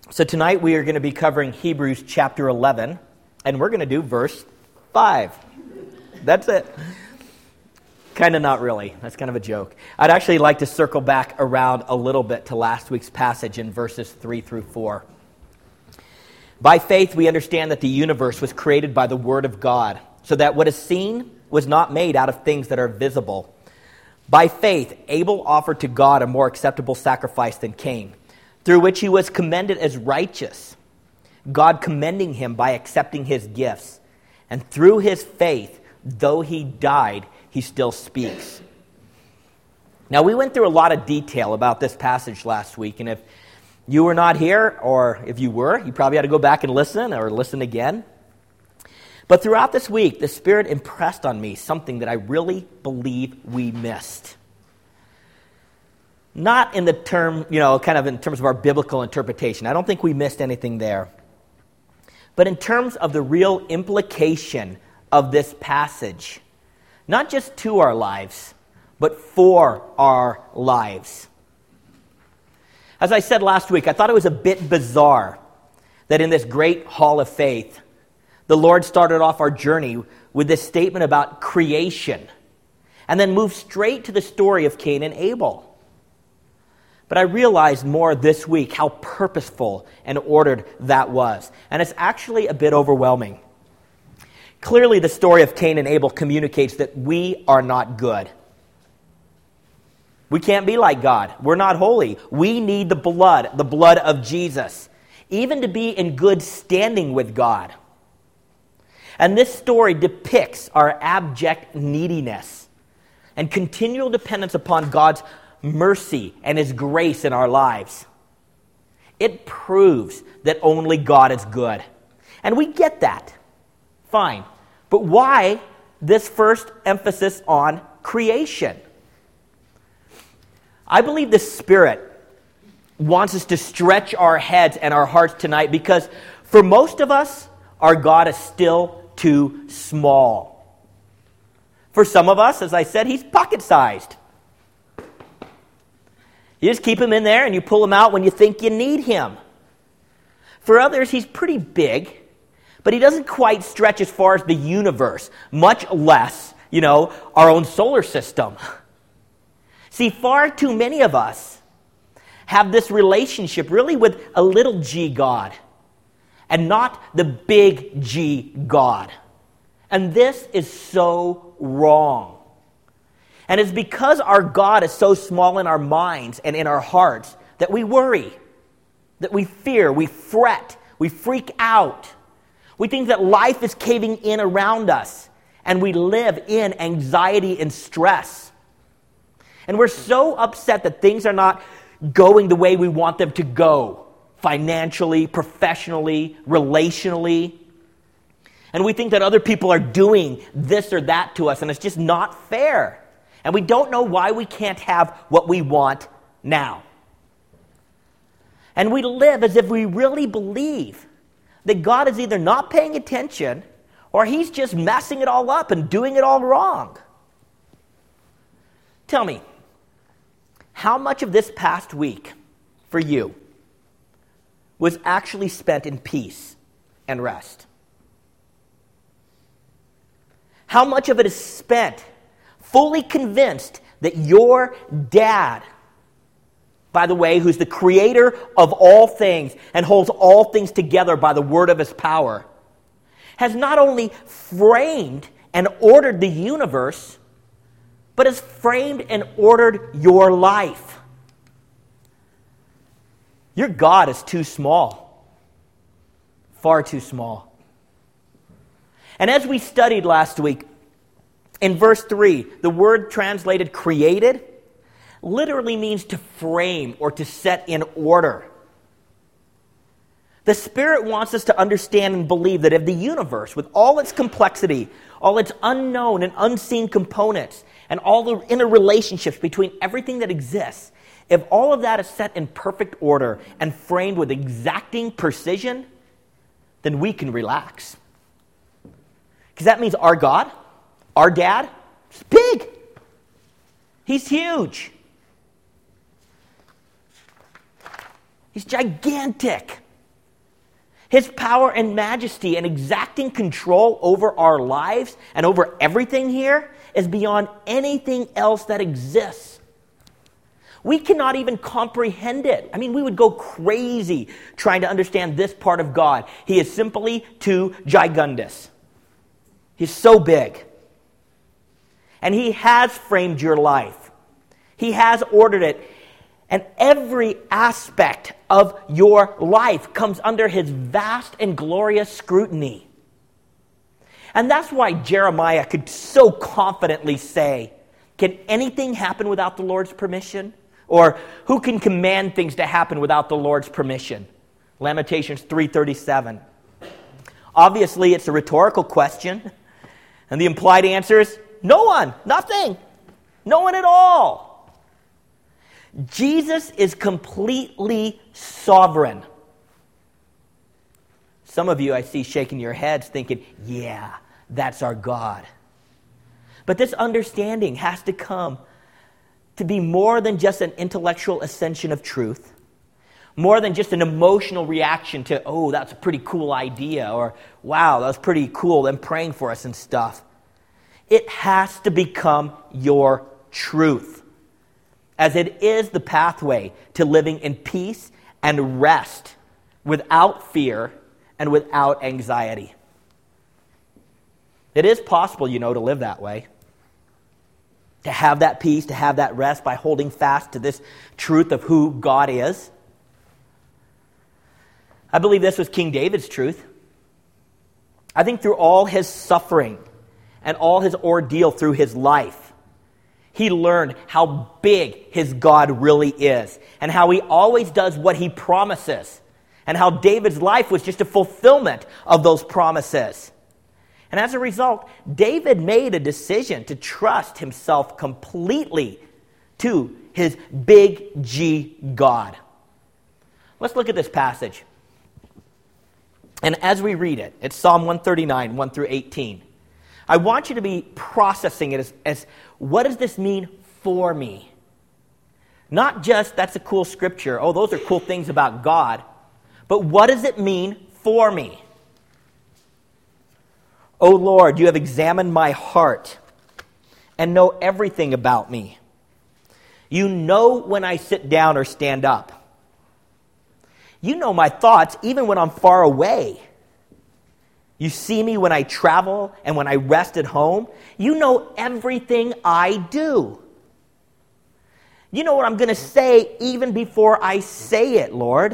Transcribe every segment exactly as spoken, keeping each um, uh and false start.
So tonight we are going to be covering Hebrews chapter eleven, and we're going to do verse five. That's it. Kind of not really. That's kind of a joke. I'd actually like to circle back around a little bit to last week's passage in verses three through four. By faith we understand that the universe was created by the word of God, so that what is seen was not made out of things that are visible. By faith Abel offered to God a more acceptable sacrifice than Cain, through which he was commended as righteous, God commending him by accepting his gifts. And through his faith, though he died, he still speaks. Now, we went through a lot of detail about this passage last week, and if you were not here, or if you were, you probably had to go back and listen, or listen again. But throughout this week, the Spirit impressed on me something that I really believe we missed. Not in the term, you know, kind of in terms of our biblical interpretation. I don't think we missed anything there. But in terms of the real implication of this passage, not just to our lives, but for our lives. As I said last week, I thought it was a bit bizarre that in this great hall of faith, the Lord started off our journey with this statement about creation, and then moved straight to the story of Cain and Abel. But I realized more this week how purposeful and ordered that was. And it's actually a bit overwhelming. Clearly, the story of Cain and Abel communicates that we are not good. We can't be like God. We're not holy. We need the blood, the blood of Jesus, even to be in good standing with God. And this story depicts our abject neediness and continual dependence upon God's mercy and his grace in our lives. It proves that only God is good. And we get that. Fine. But why this first emphasis on creation? I believe the Spirit wants us to stretch our heads and our hearts tonight, because for most of us, our God is still too small. For some of us, as I said, he's pocket-sized. You just keep him in there and you pull him out when you think you need him. For others, he's pretty big, but he doesn't quite stretch as far as the universe, much less, you know, our own solar system. See, far too many of us have this relationship really with a little g God and not the big G God. And this is so wrong. And it's because our God is so small in our minds and in our hearts that we worry, that we fear, we fret, we freak out. We think that life is caving in around us, and we live in anxiety and stress. And we're so upset that things are not going the way we want them to go, financially, professionally, relationally. And we think that other people are doing this or that to us, and it's just not fair. And we don't know why we can't have what we want now. And we live as if we really believe that God is either not paying attention or he's just messing it all up and doing it all wrong. Tell me, how much of this past week for you was actually spent in peace and rest? How much of it is spent fully convinced that your dad, by the way, who's the creator of all things and holds all things together by the word of his power, has not only framed and ordered the universe, but has framed and ordered your life? Your God is too small, far too small. And as we studied last week, in verse three, the word translated created literally means to frame or to set in order. The Spirit wants us to understand and believe that if the universe, with all its complexity, all its unknown and unseen components, and all the interrelationships between everything that exists, if all of that is set in perfect order and framed with exacting precision, then we can relax. Because that means our God, our dad, is big. He's huge. He's gigantic. His power and majesty and exacting control over our lives and over everything here is beyond anything else that exists. We cannot even comprehend it. I mean, we would go crazy trying to understand this part of God. He is simply too gigundous. He's so big. And He has framed your life. He has ordered it. And every aspect of your life comes under His vast and glorious scrutiny. And that's why Jeremiah could so confidently say, can anything happen without the Lord's permission? Or who can command things to happen without the Lord's permission? Lamentations three thirty-seven. Obviously, it's a rhetorical question. And the implied answer is, no one, nothing, no one at all. Jesus is completely sovereign. Some of you I see shaking your heads thinking, yeah, that's our God. But this understanding has to come to be more than just an intellectual ascension of truth, more than just an emotional reaction to, oh, that's a pretty cool idea, or wow, that was pretty cool, them praying for us and stuff. It has to become your truth, as it is the pathway to living in peace and rest without fear and without anxiety. It is possible, you know, to live that way. To have that peace, to have that rest by holding fast to this truth of who God is. I believe this was King David's truth. I think through all his suffering and all his ordeal through his life, he learned how big his God really is and how He always does what He promises, and how David's life was just a fulfillment of those promises. And as a result, David made a decision to trust himself completely to his big G God. Let's look at this passage. And as we read it, it's Psalm one thirty-nine, one through eighteen. I want you to be processing it as, as what does this mean for me? Not just, that's a cool scripture, oh, those are cool things about God, but what does it mean for me? O Lord, you have examined my heart and know everything about me. You know when I sit down or stand up. You know my thoughts even when I'm far away. You see me when I travel and when I rest at home. You know everything I do. You know what I'm going to say even before I say it, Lord.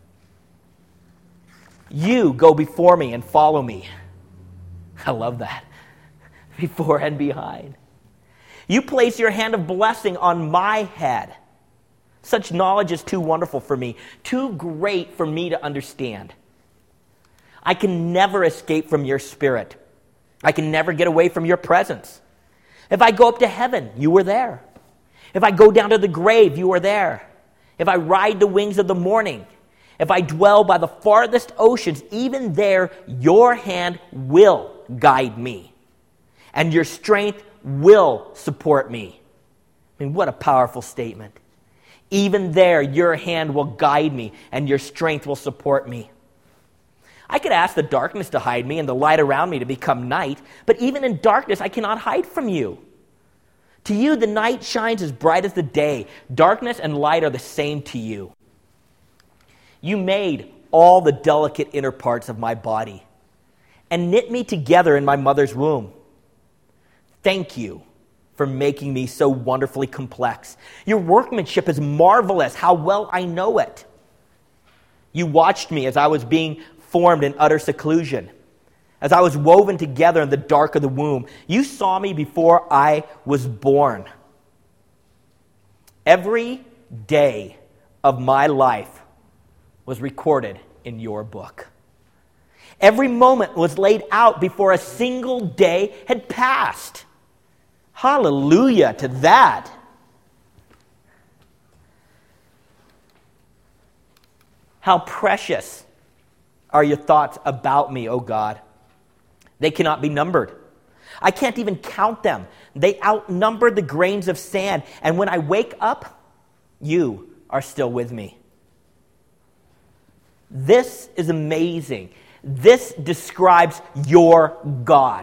You go before me and follow me. I love that. Before and behind. You place your hand of blessing on my head. Such knowledge is too wonderful for me, too great for me to understand. I can never escape from your spirit. I can never get away from your presence. If I go up to heaven, you were there. If I go down to the grave, you are there. If I ride the wings of the morning, if I dwell by the farthest oceans, even there, your hand will guide me. And your strength will support me. I mean, what a powerful statement. Even there, your hand will guide me, and your strength will support me. I could ask the darkness to hide me and the light around me to become night, but even in darkness, I cannot hide from you. To you, the night shines as bright as the day. Darkness and light are the same to you. You made all the delicate inner parts of my body and knit me together in my mother's womb. Thank you for making me so wonderfully complex. Your workmanship is marvelous. How well I know it. You watched me as I was being formed in utter seclusion. As I was woven together in the dark of the womb, you saw me before I was born. Every day of my life was recorded in your book. Every moment was laid out before a single day had passed. Hallelujah to that. How precious are your thoughts about me, O God? They cannot be numbered. I can't even count them. They outnumber the grains of sand. And when I wake up, you are still with me. This is amazing. This describes your God.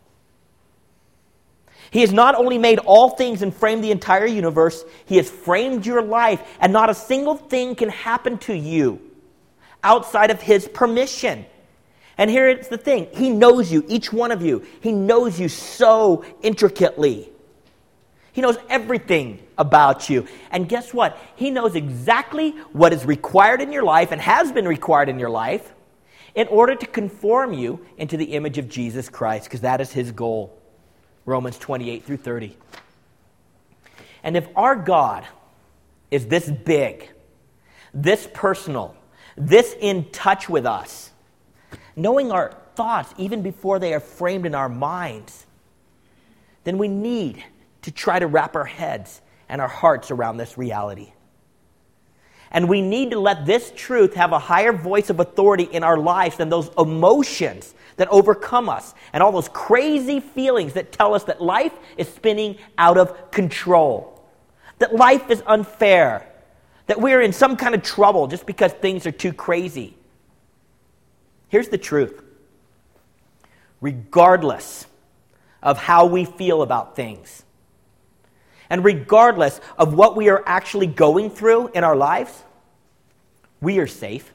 He has not only made all things and framed the entire universe, He has framed your life, and not a single thing can happen to you outside of His permission. And here it's the thing. He knows you, each one of you. He knows you so intricately. He knows everything about you. And guess what? He knows exactly what is required in your life and has been required in your life in order to conform you into the image of Jesus Christ, because that is His goal. Romans twenty-eight through thirty. And if our God is this big, this personal, this in touch with us, knowing our thoughts even before they are framed in our minds, then we need to try to wrap our heads and our hearts around this reality. And we need to let this truth have a higher voice of authority in our lives than those emotions that overcome us and all those crazy feelings that tell us that life is spinning out of control, that life is unfair, that we're in some kind of trouble just because things are too crazy. Here's the truth. Regardless of how we feel about things, and regardless of what we are actually going through in our lives, we are safe.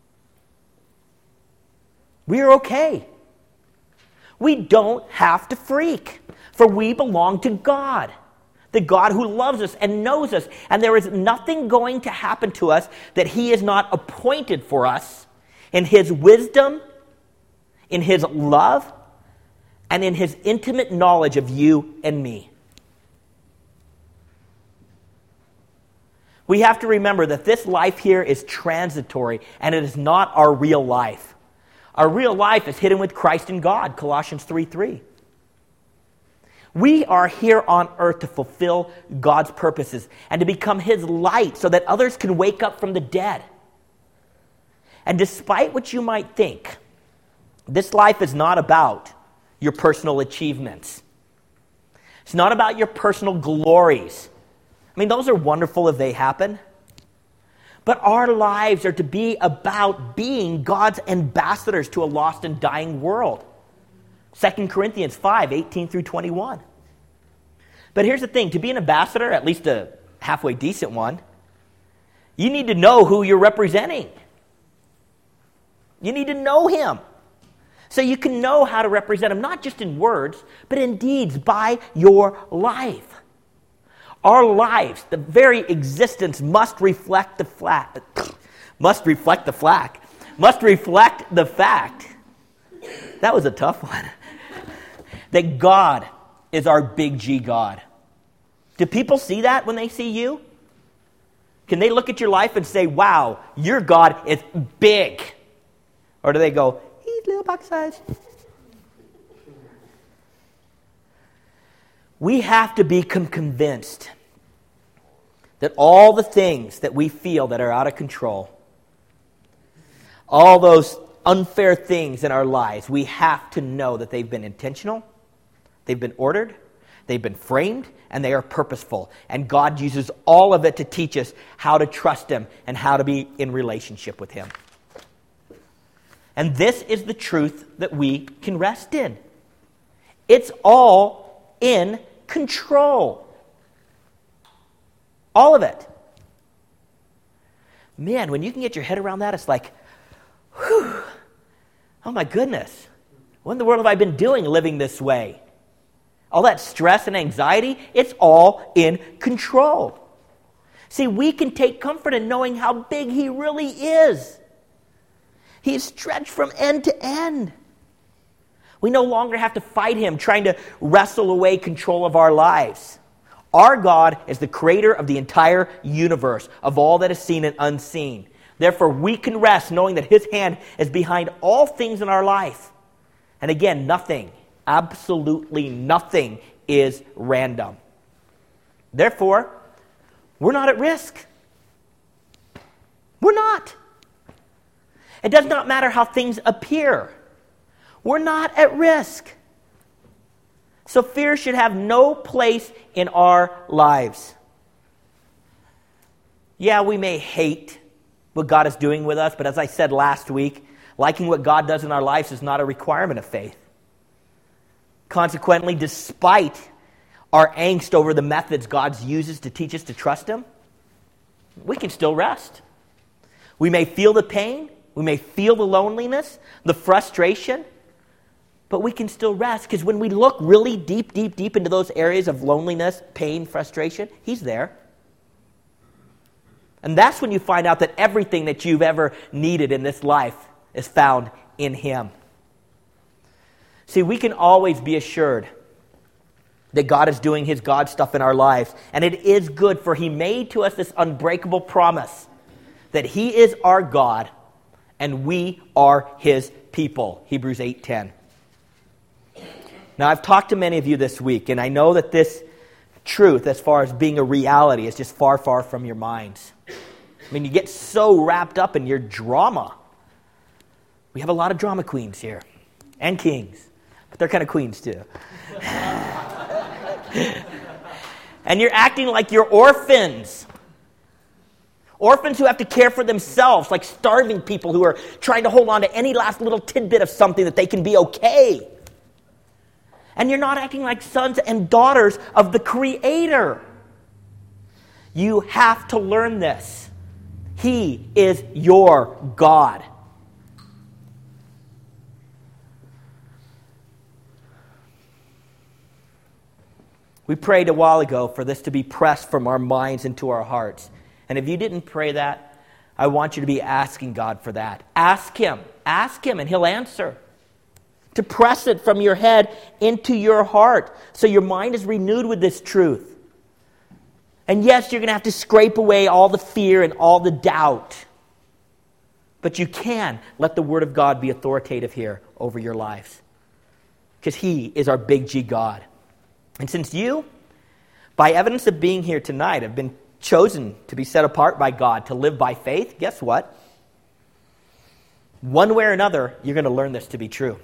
We are okay. We don't have to freak, for we belong to God, the God who loves us and knows us, and there is nothing going to happen to us that He has not appointed for us in His wisdom, in His love, and in His intimate knowledge of you and me. We have to remember that this life here is transitory, and it is not our real life. Our real life is hidden with Christ in God, Colossians three three. We are here on earth to fulfill God's purposes and to become His light so that others can wake up from the dead. And despite what you might think, this life is not about your personal achievements. It's not about your personal glories. I mean, those are wonderful if they happen. But our lives are to be about being God's ambassadors to a lost and dying world. Second Corinthians five, eighteen through twenty-one. But here's the thing. To be an ambassador, at least a halfway decent one, you need to know who you're representing. You need to know Him. So you can know how to represent Him, not just in words, but in deeds, by your life. Our lives, the very existence, must reflect the flat, must reflect the flack, must reflect the fact. That was a tough one. That God is our big G God. Do people see that when they see you? Can they look at your life and say, wow, your God is big? Or do they go, he's little box size? We have to become convinced that all the things that we feel that are out of control, all those unfair things in our lives, we have to know that they've been intentional, they've been ordered, they've been framed, and they are purposeful. And God uses all of it to teach us how to trust Him and how to be in relationship with Him. And this is the truth that we can rest in. It's all in control. All of it. Man, when you can get your head around that, it's like, whew, oh my goodness. What in the world have I been doing living this way? All that stress and anxiety, it's all in control. See, we can take comfort in knowing how big He really is. He is stretched from end to end. We no longer have to fight Him, trying to wrestle away control of our lives. Our God is the creator of the entire universe, of all that is seen and unseen. Therefore, we can rest knowing that His hand is behind all things in our life. And again, nothing, absolutely nothing is random. Therefore, we're not at risk. We're not. It does not matter how things appear. We're not at risk. So fear should have no place in our lives. Yeah, we may hate what God is doing with us. But as I said last week, liking what God does in our lives is not a requirement of faith. Consequently, despite our angst over the methods God uses to teach us to trust Him, we can still rest. We may feel the pain, we may feel the loneliness, the frustration, but we can still rest, because when we look really deep, deep, deep into those areas of loneliness, pain, frustration, He's there. And that's when you find out that everything that you've ever needed in this life is found in Him. See, we can always be assured that God is doing His God stuff in our lives. And it is good, for He made to us this unbreakable promise that He is our God and we are His people. Hebrews eight ten. Now, I've talked to many of you this week, and I know that this truth, as far as being a reality, is just far, far from your minds. I mean, you get so wrapped up in your drama. We have a lot of drama queens here, and kings, but they're kind of queens too. And you're acting like you're orphans. Orphans who have to care for themselves, like starving people who are trying to hold on to any last little tidbit of something that they can be okay. And you're not acting like sons and daughters of the Creator. You have to learn this. He is your God. We prayed a while ago for this to be pressed from our minds into our hearts. And if you didn't pray that, I want you to be asking God for that. Ask Him. Ask Him and He'll answer. To press it from your head into your heart so your mind is renewed with this truth. And yes, you're going to have to scrape away all the fear and all the doubt. But you can let the Word of God be authoritative here over your lives. Because He is our big G God. And since you, by evidence of being here tonight, have been chosen to be set apart by God to live by faith, guess what? One way or another, you're going to learn this to be true.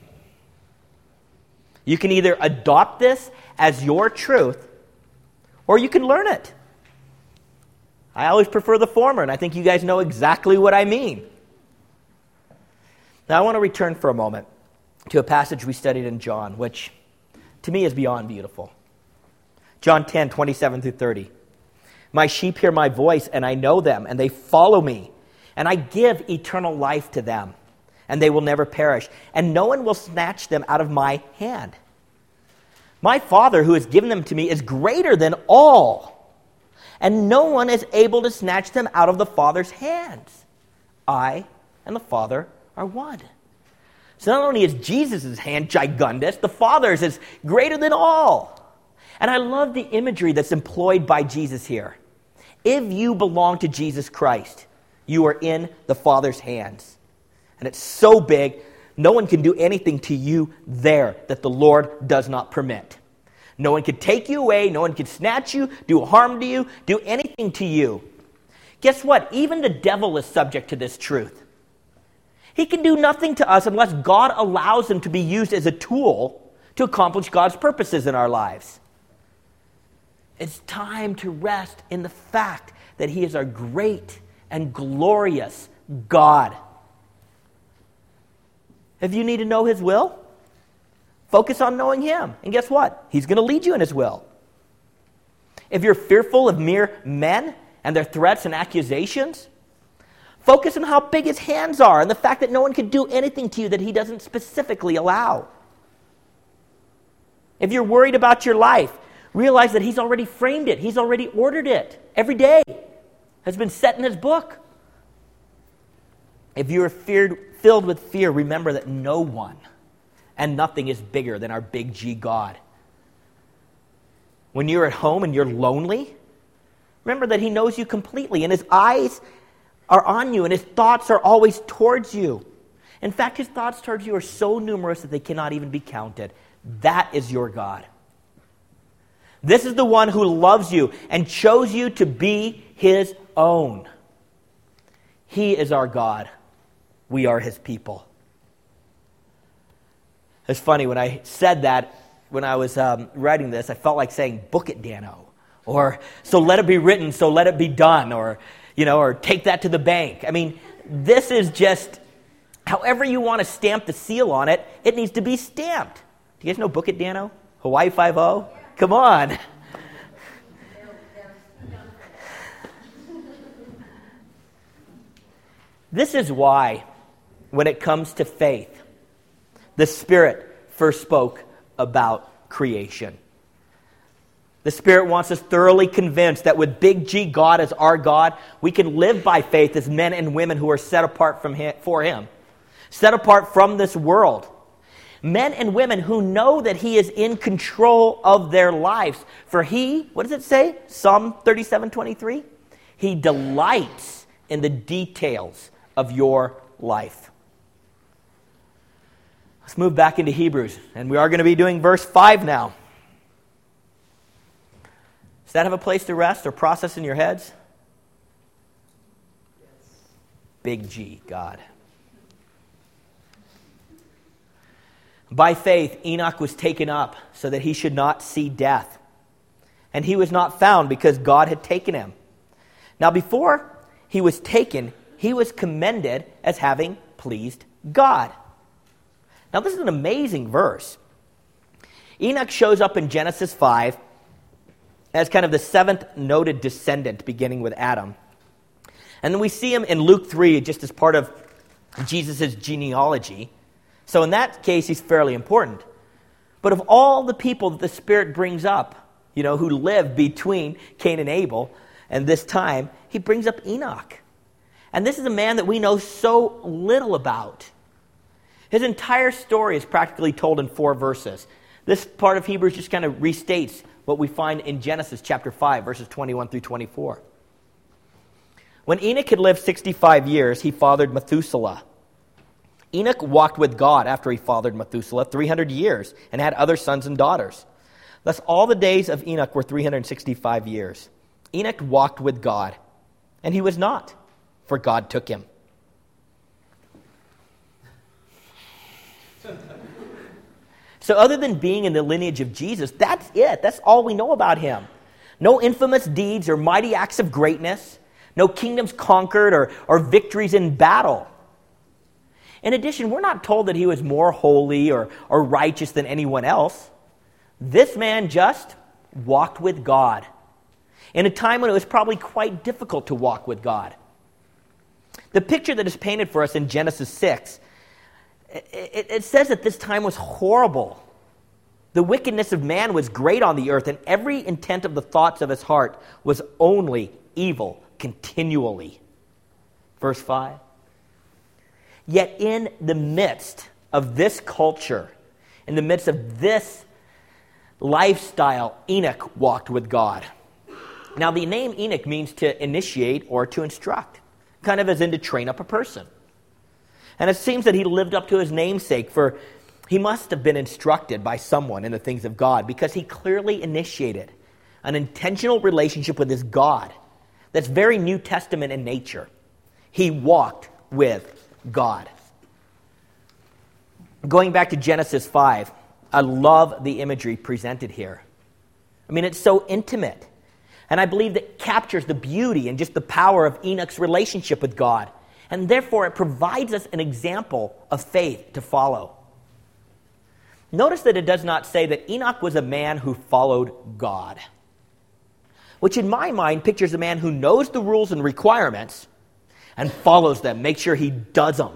You can either adopt this as your truth, or you can learn it. I always prefer the former, and I think you guys know exactly what I mean. Now, I want to return for a moment to a passage we studied in John, which to me is beyond beautiful. John ten, twenty-seven through thirty. My sheep hear my voice, and I know them, and they follow me. And I give eternal life to them, and they will never perish. And no one will snatch them out of my hand. My Father, who has given them to me, is greater than all. And no one is able to snatch them out of the Father's hands. I and the Father are one. So not only is Jesus' hand gigundous, the Father's is greater than all. And I love the imagery that's employed by Jesus here. If you belong to Jesus Christ, you are in the Father's hands. And it's so big, no one can do anything to you there that the Lord does not permit. No one can take you away, no one can snatch you, do harm to you, do anything to you. Guess what? Even the devil is subject to this truth. He can do nothing to us unless God allows him to be used as a tool to accomplish God's purposes in our lives. It's time to rest in the fact that He is our great and glorious God. If you need to know His will, focus on knowing Him. And guess what? He's going to lead you in His will. If you're fearful of mere men and their threats and accusations, focus on how big His hands are and the fact that no one can do anything to you that He doesn't specifically allow. If you're worried about your life, realize that He's already framed it. He's already ordered it. Every day has been set in His book. If you are feared, filled with fear, remember that no one and nothing is bigger than our big G God. When you're at home and you're lonely, remember that He knows you completely, and His eyes are on you, and His thoughts are always towards you. In fact, His thoughts towards you are so numerous that they cannot even be counted. That is your God. This is the one who loves you and chose you to be His own. He is our God. We are His people. It's funny, when I said that, when I was um, writing this, I felt like saying, book it, Dano. Or, so let it be written, so let it be done. Or, you know, or take that to the bank. I mean, this is just, however you want to stamp the seal on it, it needs to be stamped. Do you guys know Book It, Dano? Hawaii Five-O? Come on. This is why, when it comes to faith, the Spirit first spoke about creation. The Spirit wants us thoroughly convinced that with big G, God as our God, we can live by faith as men and women who are set apart from him, for Him, set apart from this world. Men and women who know that He is in control of their lives. For He, what does it say? Psalm thirty-seven twenty-three? He delights in the details of your life. Let's move back into Hebrews, and we are going to be doing verse five now. Does that have a place to rest or process in your heads? Yes. Big G, God. By faith, Enoch was taken up so that he should not see death. And he was not found because God had taken him. Now, before he was taken, he was commended as having pleased God. Now, this is an amazing verse. Enoch shows up in Genesis five as kind of the seventh noted descendant, beginning with Adam. And then we see him in Luke three just as part of Jesus' genealogy. So in that case, he's fairly important. But of all the people that the Spirit brings up, you know, who lived between Cain and Abel and this time, he brings up Enoch. And this is a man that we know so little about. His entire story is practically told in four verses. This part of Hebrews just kind of restates what we find in Genesis chapter five, verses twenty-one through twenty-four. When Enoch had lived sixty-five years, he fathered Methuselah. Enoch walked with God after he fathered Methuselah three hundred years and had other sons and daughters. Thus all the days of Enoch were three hundred sixty-five years. Enoch walked with God, and he was not, for God took him. So other than being in the lineage of Jesus, that's it. That's all we know about him. No infamous deeds or mighty acts of greatness. No kingdoms conquered or, or victories in battle. In addition, we're not told that he was more holy or, or righteous than anyone else. This man just walked with God in a time when it was probably quite difficult to walk with God. The picture that is painted for us in Genesis six, it, it says that this time was horrible. The wickedness of man was great on the earth, and every intent of the thoughts of his heart was only evil continually. Verse five. Yet in the midst of this culture, in the midst of this lifestyle, Enoch walked with God. Now, the name Enoch means to initiate or to instruct, kind of as in to train up a person. And it seems that he lived up to his namesake, for he must have been instructed by someone in the things of God, because he clearly initiated an intentional relationship with his God that's very New Testament in nature. He walked with God. Going back to Genesis five, I love the imagery presented here. I mean, it's so intimate. And I believe that captures the beauty and just the power of Enoch's relationship with God. And therefore, it provides us an example of faith to follow. Notice that it does not say that Enoch was a man who followed God, which in my mind pictures a man who knows the rules and requirements and follows them, makes sure he does them.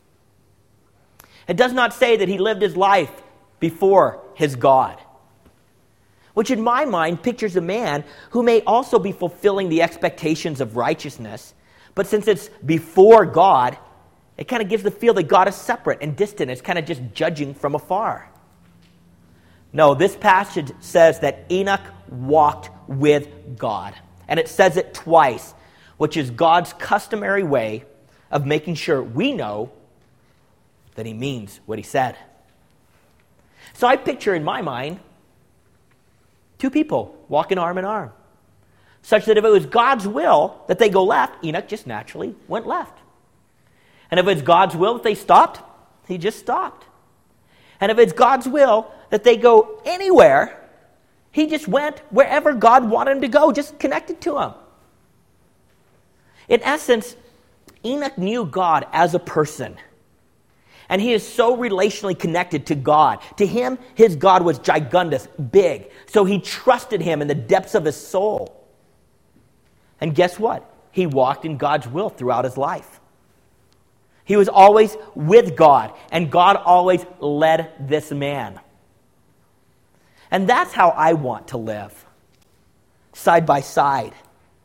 It does not say that he lived his life before his God, which in my mind pictures a man who may also be fulfilling the expectations of righteousness, but since it's before God, it kind of gives the feel that God is separate and distant. It's kind of just judging from afar. No, this passage says that Enoch walked with God. And it says it twice, which is God's customary way of making sure we know that he means what he said. So I picture in my mind two people walking arm in arm, such that if it was God's will that they go left, Enoch just naturally went left. And if it's God's will that they stopped, he just stopped. And if it's God's will that they go anywhere, he just went wherever God wanted him to go, just connected to him. In essence, Enoch knew God as a person. And he is so relationally connected to God. To him, his God was gigundous, big. So he trusted him in the depths of his soul. And guess what? He walked in God's will throughout his life. He was always with God, and God always led this man. And that's how I want to live, side by side.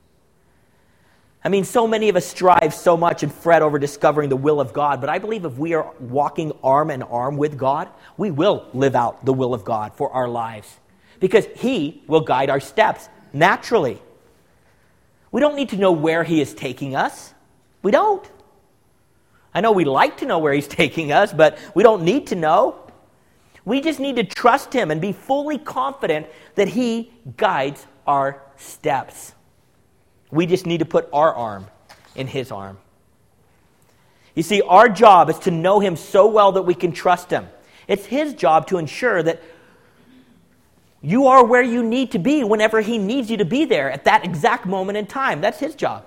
I mean, so many of us strive so much and fret over discovering the will of God, but I believe if we are walking arm in arm with God, we will live out the will of God for our lives, because he will guide our steps naturally. We don't need to know where he is taking us. We don't. I know we like to know where he's taking us, but we don't need to know. We just need to trust him and be fully confident that he guides our steps. We just need to put our arm in his arm. You see, our job is to know him so well that we can trust him. It's his job to ensure that you are where you need to be whenever he needs you to be there at that exact moment in time. That's his job.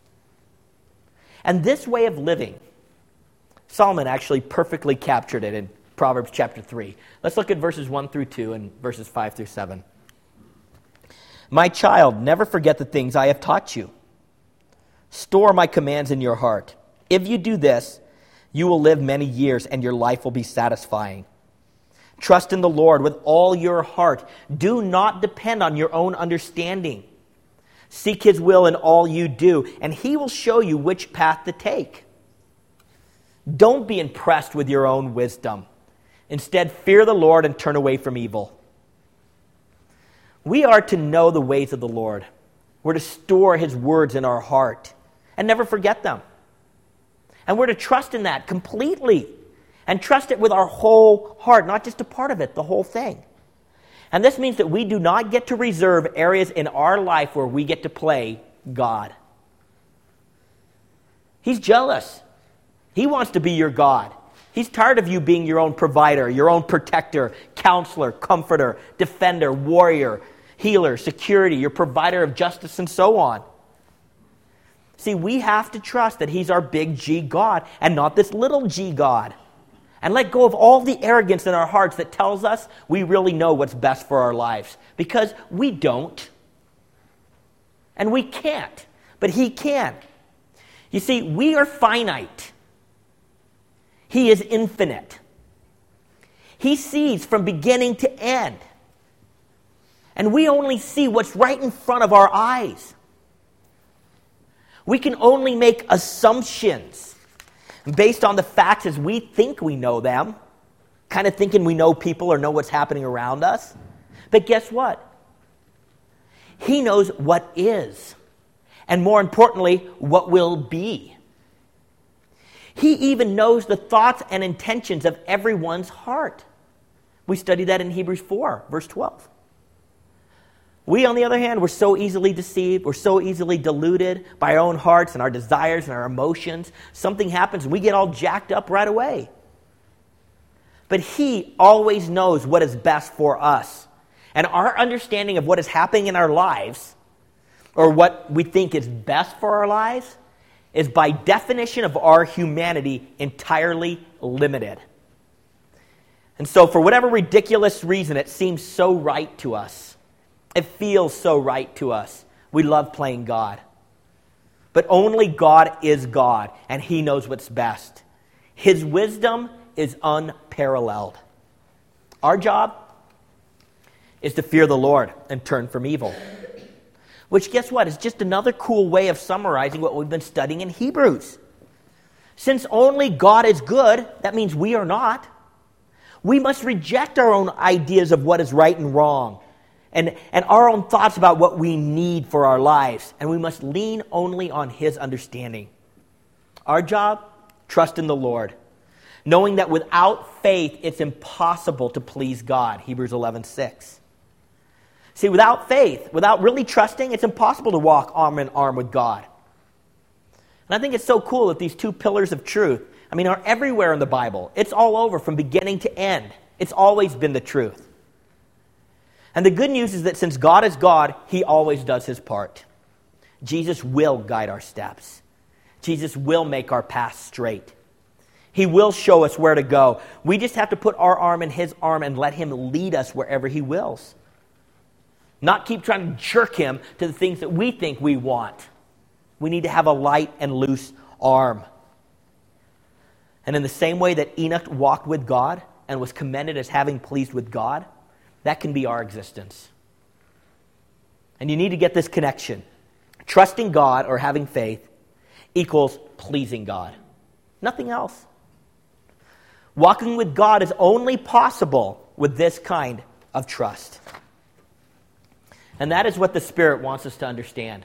And this way of living, Solomon actually perfectly captured it in Proverbs chapter three. Let's look at verses one through two and verses five through seven. My child, never forget the things I have taught you. Store my commands in your heart. If you do this, you will live many years and your life will be satisfying. Trust in the Lord with all your heart. Do not depend on your own understanding. Seek his will in all you do, and he will show you which path to take. Don't be impressed with your own wisdom. Instead, fear the Lord and turn away from evil. We are to know the ways of the Lord. We're to store his words in our heart and never forget them. And we're to trust in that completely and trust it with our whole heart, not just a part of it, the whole thing. And this means that we do not get to reserve areas in our life where we get to play God. He's jealous. He wants to be your God. He's tired of you being your own provider, your own protector, counselor, comforter, defender, warrior, healer, security, your provider of justice, and so on. See, we have to trust that he's our big G God and not this little g God. And let go of all the arrogance in our hearts that tells us we really know what's best for our lives. Because we don't. And we can't. But he can. You see, we are finite. He is infinite. He sees from beginning to end. And we only see what's right in front of our eyes. We can only make assumptions based on the facts as we think we know them, kind of thinking we know people or know what's happening around us. But guess what? He knows what is, and more importantly, what will be. He even knows the thoughts and intentions of everyone's heart. We study that in Hebrews four, verse twelve. We, on the other hand, we're so easily deceived. We're so easily deluded by our own hearts and our desires and our emotions. Something happens and we get all jacked up right away. But he always knows what is best for us. And our understanding of what is happening in our lives, or what we think is best for our lives, is by definition of our humanity entirely limited. And so for whatever ridiculous reason, it seems so right to us. It feels so right to us. We love playing God. But only God is God, and he knows what's best. His wisdom is unparalleled. Our job is to fear the Lord and turn from evil. Which, guess what, is just another cool way of summarizing what we've been studying in Hebrews. Since only God is good, that means we are not. We must reject our own ideas of what is right and wrong. And, and our own thoughts about what we need for our lives. And we must lean only on his understanding. Our job, trust in the Lord. Knowing that without faith, it's impossible to please God. Hebrews eleven six. See, without faith, without really trusting, it's impossible to walk arm in arm with God. And I think it's so cool that these two pillars of truth, I mean, are everywhere in the Bible. It's all over from beginning to end. It's always been the truth. And the good news is that since God is God, he always does his part. Jesus will guide our steps. Jesus will make our path straight. He will show us where to go. We just have to put our arm in his arm and let him lead us wherever he wills. Not keep trying to jerk him to the things that we think we want. We need to have a light and loose arm. And in the same way that Enoch walked with God and was commended as having pleased with God, that can be our existence. And you need to get this connection. Trusting God or having faith equals pleasing God. Nothing else. Walking with God is only possible with this kind of trust. And that is what the Spirit wants us to understand.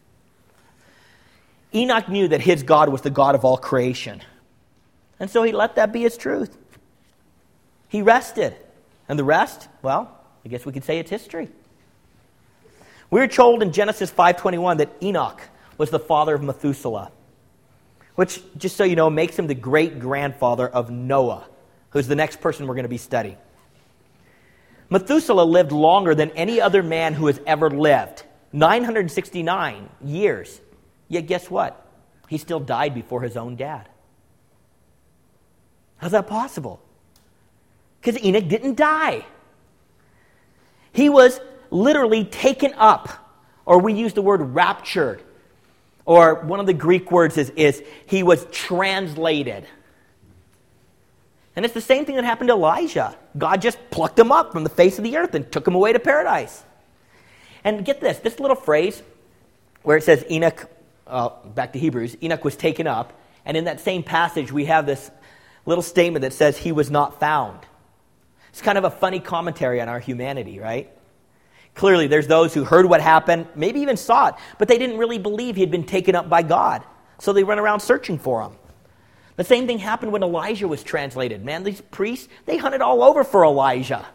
Enoch knew that his God was the God of all creation. And so he let that be his truth. He rested. And the rest, well, I guess we could say it's history. We're told in Genesis five twenty-one that Enoch was the father of Methuselah, which, just so you know, makes him the great-grandfather of Noah, who's the next person we're going to be studying. Methuselah lived longer than any other man who has ever lived, nine hundred sixty-nine years. Yet guess what? He still died before his own dad. How's that possible? Because Enoch didn't die. He was literally taken up, or we use the word raptured, or one of the Greek words is, is he was translated. And it's the same thing that happened to Elijah. God just plucked him up from the face of the earth and took him away to paradise. And get this, this little phrase where it says Enoch, uh, back to Hebrews, Enoch was taken up. And in that same passage, we have this little statement that says he was not found. It's kind of a funny commentary on our humanity, right? Clearly, there's those who heard what happened, maybe even saw it, but they didn't really believe he had been taken up by God. So they run around searching for him. The same thing happened when Elijah was translated. Man, these priests, they hunted all over for Elijah.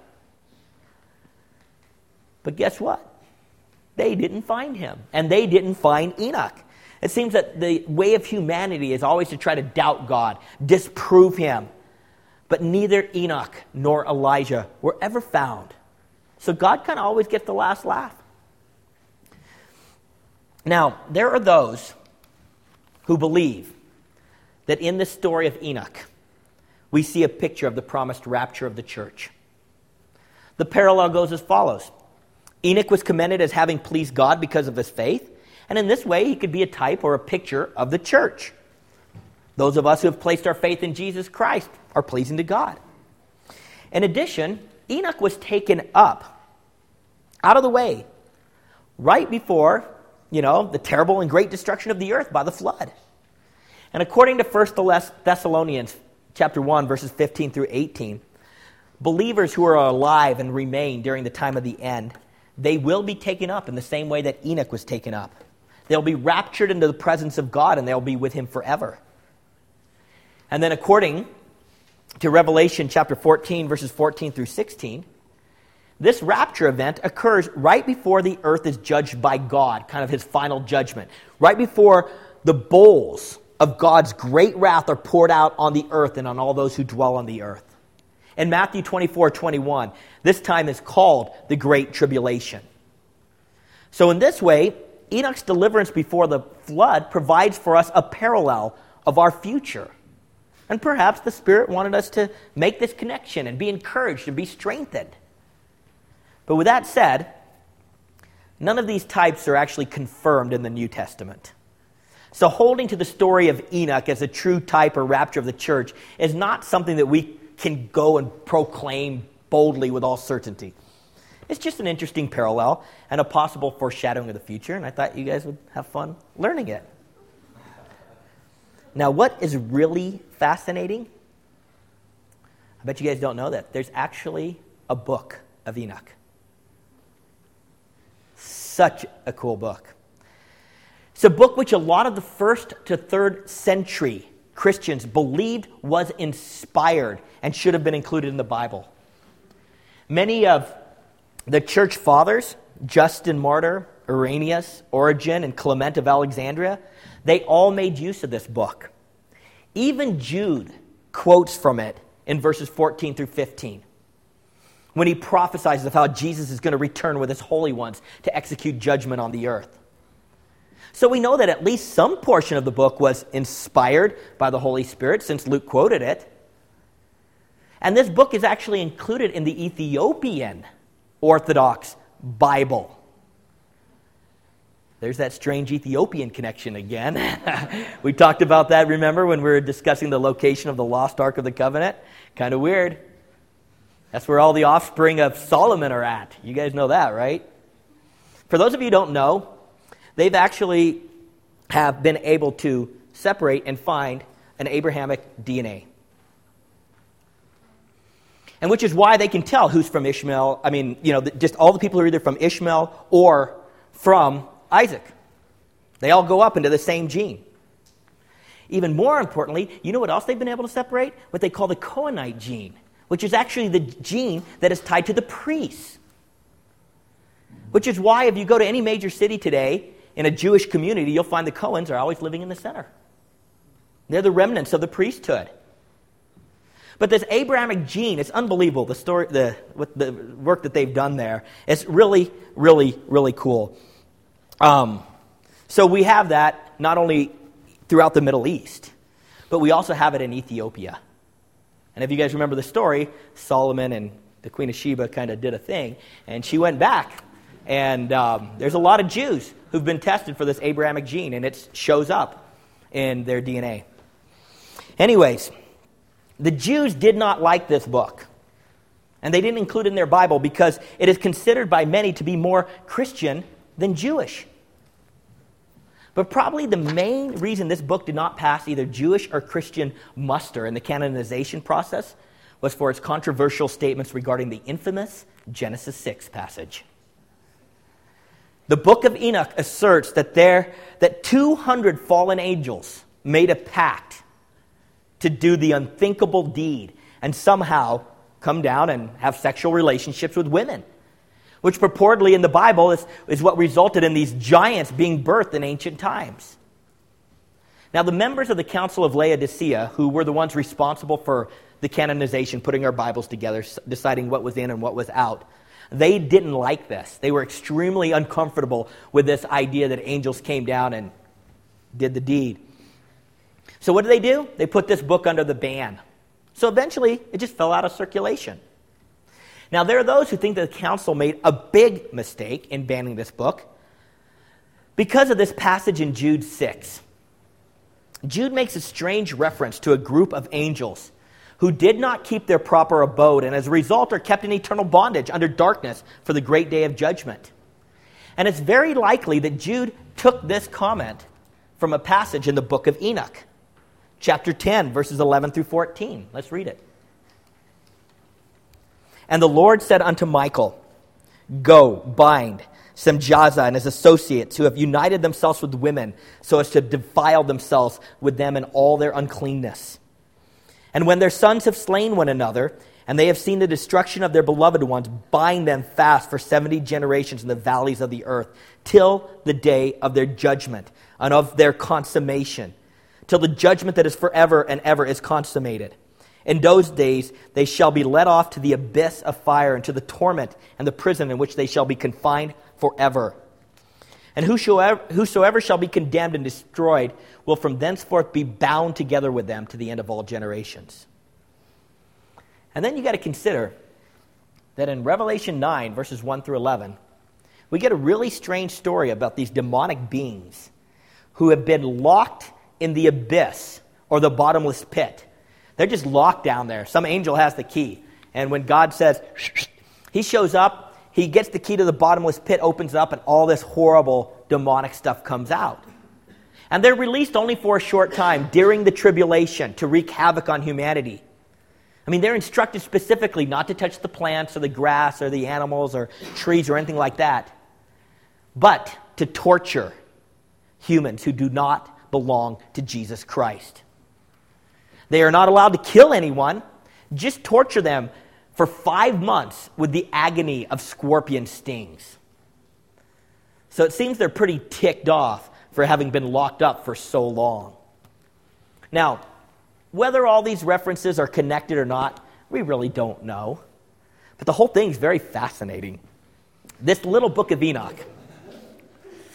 But guess what? They didn't find him. And they didn't find Enoch. It seems that the way of humanity is always to try to doubt God, disprove him. But neither Enoch nor Elijah were ever found. So God kind of always gets the last laugh. Now, there are those who believe that in the story of Enoch, we see a picture of the promised rapture of the church. The parallel goes as follows. Enoch was commended as having pleased God because of his faith, and in this way he could be a type or a picture of the church. Those of us who have placed our faith in Jesus Christ are pleasing to God. In addition, Enoch was taken up, out of the way, right before, you know, the terrible and great destruction of the earth by the flood. And according to First Thessalonians chapter one, verses fifteen through eighteen, believers who are alive and remain during the time of the end, they will be taken up in the same way that Enoch was taken up. They'll be raptured into the presence of God, and they'll be with him forever. And then according to Revelation chapter fourteen, verses fourteen through sixteen, this rapture event occurs right before the earth is judged by God, kind of his final judgment. Right before the bowls of God's great wrath are poured out on the earth and on all those who dwell on the earth. In Matthew twenty-four twenty-one, this time is called the Great Tribulation. So in this way, Enoch's deliverance before the flood provides for us a parallel of our future. And perhaps the Spirit wanted us to make this connection and be encouraged and be strengthened. But with that said, none of these types are actually confirmed in the New Testament. So holding to the story of Enoch as a true type or rapture of the church is not something that we can go and proclaim boldly with all certainty. It's just an interesting parallel and a possible foreshadowing of the future, and I thought you guys would have fun learning it. Now, what is really fascinating, I bet you guys don't know that, there's actually a book of Enoch. Such a cool book. It's a book which a lot of the first to third century Christians believed was inspired and should have been included in the Bible. Many of the church fathers, Justin Martyr, Irenaeus, Origen, and Clement of Alexandria, they all made use of this book. Even Jude quotes from it in verses fourteen through fifteen, when he prophesies of how Jesus is going to return with his holy ones to execute judgment on the earth. So we know that at least some portion of the book was inspired by the Holy Spirit, since Luke quoted it. And this book is actually included in the Ethiopian Orthodox Bible. There's that strange Ethiopian connection again. We talked about that, remember, when we were discussing the location of the lost Ark of the Covenant? Kind of weird. That's where all the offspring of Solomon are at. You guys know that, right? For those of you who don't know, they've actually have been able to separate and find an Abrahamic D N A. And which is why they can tell who's from Ishmael. I mean, you know, just all the people who are either from Ishmael or from Isaac. They all go up into the same gene. Even more importantly, you know what else they've been able to separate? What they call the Cohenite gene, which is actually the gene that is tied to the priests. Which is why if you go to any major city today, in a Jewish community, you'll find the Cohens are always living in the center. They're the remnants of the priesthood. But this Abrahamic gene, it's unbelievable, the story, the, with the work that they've done there. It's really, really, really cool. Um, so we have that not only throughout the Middle East, but we also have it in Ethiopia. And if you guys remember the story, Solomon and the Queen of Sheba kind of did a thing, and she went back. And um, there's a lot of Jews who've been tested for this Abrahamic gene, and it shows up in their D N A. Anyways, the Jews did not like this book. And they didn't include it in their Bible because it is considered by many to be more Christian than Jewish. But probably the main reason this book did not pass either Jewish or Christian muster in the canonization process was for its controversial statements regarding the infamous Genesis six passage. The book of Enoch asserts that there that two hundred fallen angels made a pact to do the unthinkable deed and somehow come down and have sexual relationships with women, which purportedly in the Bible is, is what resulted in these giants being birthed in ancient times. Now, the members of the Council of Laodicea, who were the ones responsible for the canonization, putting our Bibles together, deciding what was in and what was out, they didn't like this. They were extremely uncomfortable with this idea that angels came down and did the deed. So what did they do? They put this book under the ban. So eventually, it just fell out of circulation. Now, there are those who think that the council made a big mistake in banning this book because of this passage in Jude six. Jude makes a strange reference to a group of angels who did not keep their proper abode and as a result are kept in eternal bondage under darkness for the great day of judgment. And it's very likely that Jude took this comment from a passage in the book of Enoch, chapter ten, verses eleven through fourteen. Let's read it. And the Lord said unto Michael, Go, bind Semjaza and his associates who have united themselves with women so as to defile themselves with them in all their uncleanness. And when their sons have slain one another, and they have seen the destruction of their beloved ones, bind them fast for seventy generations in the valleys of the earth, till the day of their judgment and of their consummation, till the judgment that is forever and ever is consummated. In those days they shall be led off to the abyss of fire and to the torment and the prison in which they shall be confined forever. And whosoever, whosoever shall be condemned and destroyed will from thenceforth be bound together with them to the end of all generations. And then you got to consider that in Revelation nine, verses one through eleven, we get a really strange story about these demonic beings who have been locked in the abyss or the bottomless pit. They're just locked down there. Some angel has the key. And when God says, he shows up, he gets the key to the bottomless pit, opens up, and all this horrible demonic stuff comes out. And they're released only for a short time during the tribulation to wreak havoc on humanity. I mean, they're instructed specifically not to touch the plants or the grass or the animals or trees or anything like that, but to torture humans who do not belong to Jesus Christ. They are not allowed to kill anyone, just torture them for five months with the agony of scorpion stings. So it seems they're pretty ticked off for having been locked up for so long. Now, whether all these references are connected or not, we really don't know. But the whole thing is very fascinating. This little book of Enoch,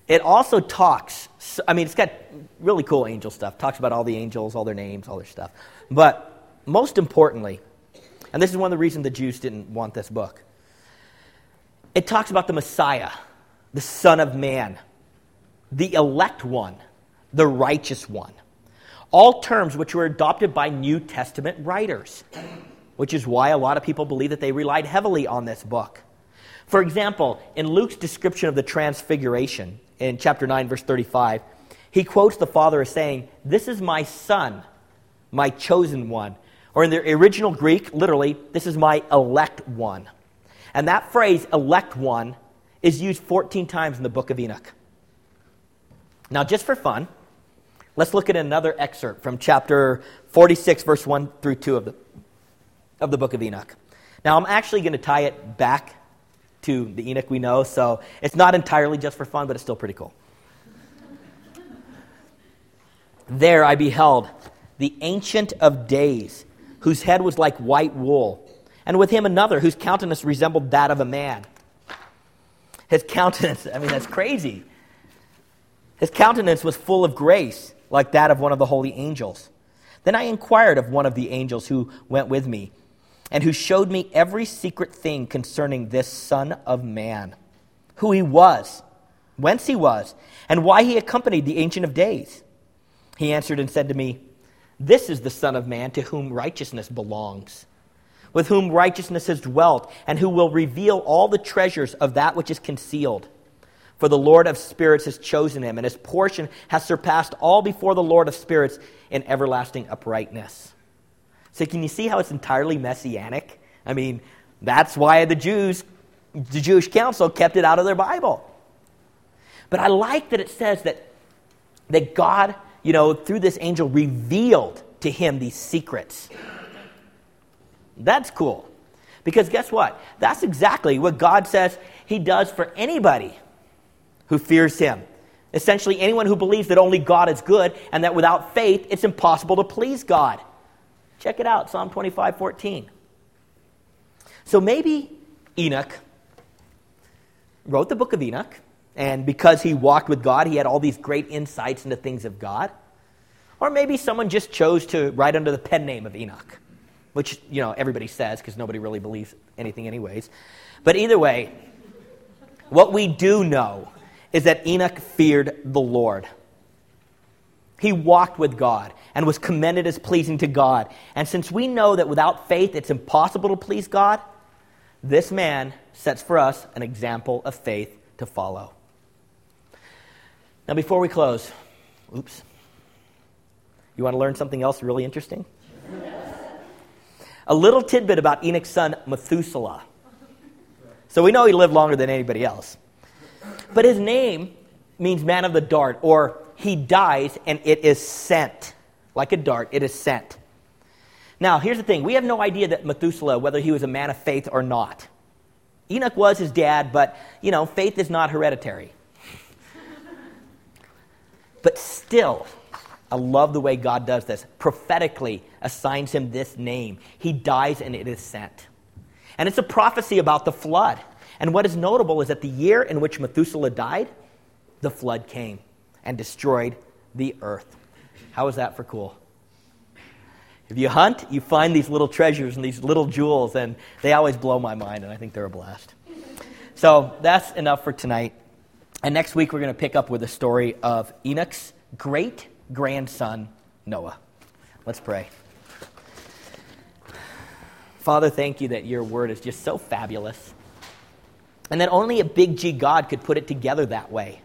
it also talks, I mean, it's got really cool angel stuff. Talks about all the angels, all their names, all their stuff. But most importantly, and this is one of the reasons the Jews didn't want this book, it talks about the Messiah, the Son of Man, the elect one, the righteous one. All terms which were adopted by New Testament writers, which is why a lot of people believe that they relied heavily on this book. For example, in Luke's description of the Transfiguration, in chapter nine, verse thirty-five, he quotes the Father as saying, "This is my Son, my chosen one." Or in the original Greek, literally, "This is my elect one." And that phrase, elect one, is used fourteen times in the book of Enoch. Now, just for fun, let's look at another excerpt from chapter forty-six, verse one through two of the, of the book of Enoch. Now, I'm actually going to tie it back to the Enoch we know, so it's not entirely just for fun, but it's still pretty cool. "There I beheld the Ancient of Days, whose head was like white wool, and with him another whose countenance resembled that of a man." His countenance, I mean, that's crazy. His countenance was full of grace, like that of one of the holy angels. Then I inquired of one of the angels who went with me, and who showed me every secret thing concerning this Son of Man, who he was, whence he was, and why he accompanied the Ancient of Days. He answered and said to me, "This is the Son of Man to whom righteousness belongs, with whom righteousness has dwelt, and who will reveal all the treasures of that which is concealed. For the Lord of spirits has chosen him, and his portion has surpassed all before the Lord of spirits in everlasting uprightness." So can you see how it's entirely messianic? I mean, that's why the Jews, the Jewish council kept it out of their Bible. But I like that it says that, that God, you know, through this angel revealed to him these secrets. That's cool. Because guess what? That's exactly what God says he does for anybody who fears him. Essentially, anyone who believes that only God is good and that without faith, it's impossible to please God. Check it out, Psalm twenty-five fourteen. So maybe Enoch wrote the book of Enoch, and because he walked with God, he had all these great insights into things of God. Or maybe someone just chose to write under the pen name of Enoch, which, you know, everybody says because nobody really believes anything anyways. But either way, what we do know is that Enoch feared the Lord. He walked with God and was commended as pleasing to God. And since we know that without faith it's impossible to please God, this man sets for us an example of faith to follow. Now before we close, oops, you want to learn something else really interesting? A little tidbit about Enoch's son Methuselah. So we know he lived longer than anybody else. But his name means man of the dart, or he dies and it is sent. Like a dart, it is sent. Now, here's the thing. We have no idea that Methuselah, whether he was a man of faith or not. Enoch was his dad, but, you know, faith is not hereditary. But still, I love the way God does this. Prophetically assigns him this name. He dies and it is sent. And it's a prophecy about the flood. And what is notable is that the year in which Methuselah died, the flood came and destroyed the earth. How is that for cool? If you hunt, you find these little treasures and these little jewels, and they always blow my mind, and I think they're a blast. So that's enough for tonight. And next week we're going to pick up with the story of Enoch's great-grandson, Noah. Let's pray. Father, thank you that your word is just so fabulous, and that only a big G God could put it together that way.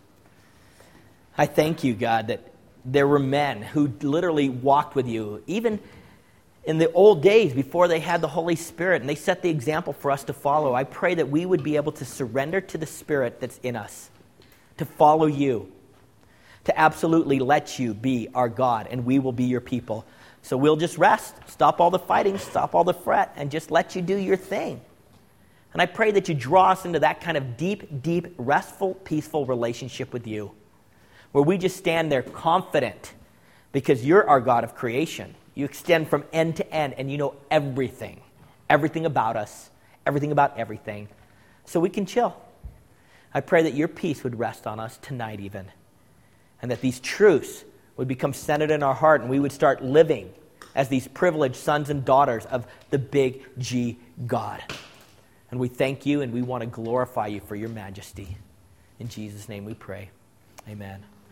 I thank you, God, that there were men who literally walked with you, even in the old days before they had the Holy Spirit, and they set the example for us to follow. I pray that we would be able to surrender to the Spirit that's in us, to follow you, to absolutely let you be our God, and we will be your people. So we'll just rest, stop all the fighting, stop all the fret, and just let you do your thing. And I pray that you draw us into that kind of deep, deep, restful, peaceful relationship with you, where we just stand there confident because you're our God of creation. You extend from end to end, and you know everything, everything about us, everything about everything, so we can chill. I pray that your peace would rest on us tonight even, and that these truths would become centered in our heart, and we would start living as these privileged sons and daughters of the big G God. And we thank you, and we want to glorify you for your majesty. In Jesus' name we pray. Amen.